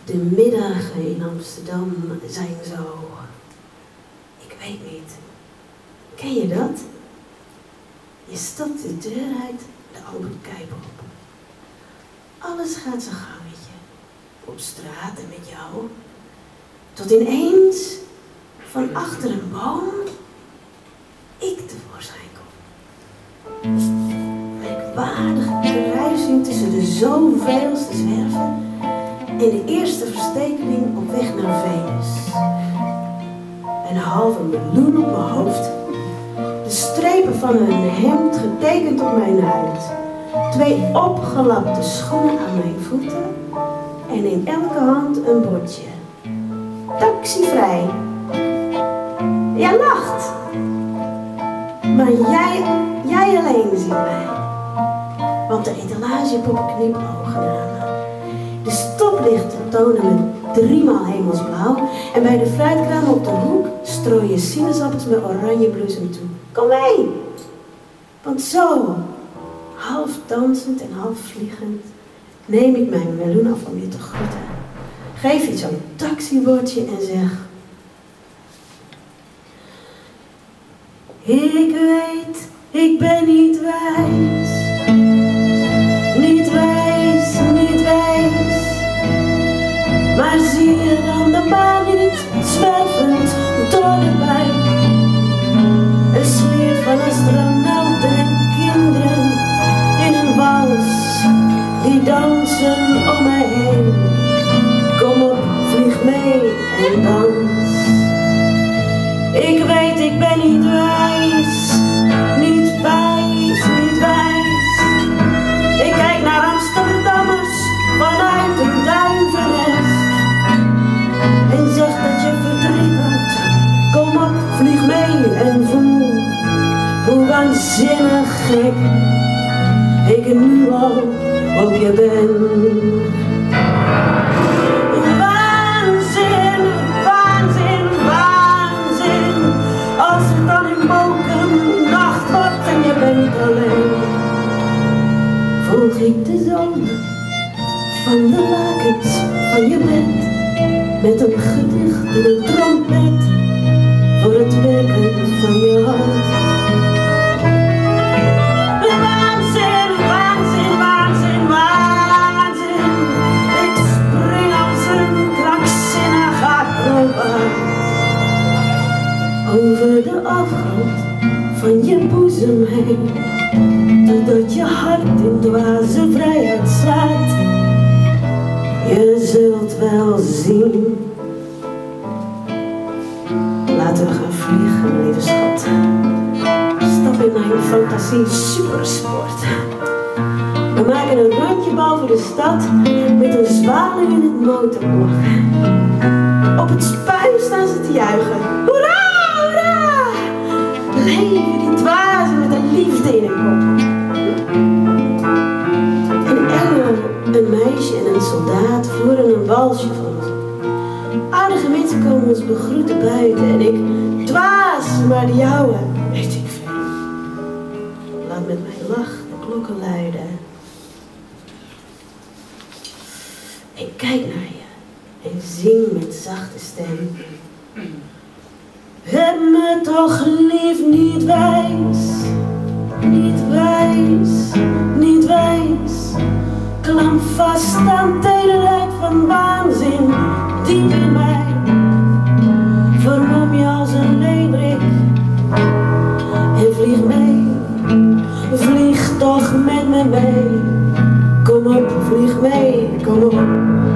De middagen in Amsterdam zijn zo... Ik weet niet. Ken je dat? Je stapt de deur uit, de Albert Kuip op. Alles gaat zijn gangetje. Op straat en met jou. Tot ineens, van achter een boom, ik tevoorschijn kom. Merkwaardige kruising tussen de zoveelste zwerven en de eerste verstekeling op weg naar Venus. Een halve meloen op mijn hoofd. De strepen van een hemd getekend op mijn huid. 2 opgelapte schoenen aan mijn voeten. En in elke hand een bordje. Taxivrij. Jij lacht. Maar jij alleen ziet mij. Want de etalagepoppen knipogen naar me. De stoplichten tonen me 3 maal hemelsblauw. En bij de fruitkraam op de hoek strooien sinaasappels met oranje bloesem toe. Kom mee! Want zo, half dansend en half vliegend, neem ik mijn meloen af om je te groeten. Geef je zo'n taxibordje en zeg... Ik weet, ik ben niet wijs. Niet wijs, niet wijs. Maar zie je dan de maan niet zwervend door de wijk? Een sfeer van astronauten en kinderen in een wals die dansen om mij heen. Kom op, vlieg mee en dans. Ik weet, ik ben niet wijs, niet wijs, niet wijs. Ik kijk naar Amsterdammers vanuit een duivennest en zeg dat je verdriet had. Kom op, vlieg mee en voel hoe waanzinnig gek ik nu al op je ben. Waanzin, waanzin, waanzin. Als het dan in Mokum nacht wordt en je bent alleen, volg ik de zon van de lakens van je bed met een gedicht en een trompet voor het werken van je hoofd. Waanzin, waanzin, waanzin, waanzin. Ik spring als een krankzinnige acrobaat over de afgrond van je boezem heen, totdat je hart in dwaze vrijheid slaat. Je zult wel zien. Laten we gaan vliegen, lieve schat. Stap in mijn fantasie supersport. We maken een rondje boven de stad met een zwaluw in het motorblok. Op het spuien staan ze te juichen. Hoera, hoera! Leven die dwazen met een liefde in hun kop. Een engel, een meisje en een soldaat voeren een walsje van ons. Aardige mensen komen ons begroeten buiten en ik dwaas, maar de jouwe weet ik veel. Laat met mijn lach de klokken luiden. Ik kijk naar je en zing met zachte stem. Heb me toch lief, niet wijs, niet wijs, niet wijs. Klamp vast aan tederheid van waanzin diep in mij. Vermom je als een leeuwerik en vlieg mee. Vlieg toch met me mee. Kom op, vlieg mee, kom op.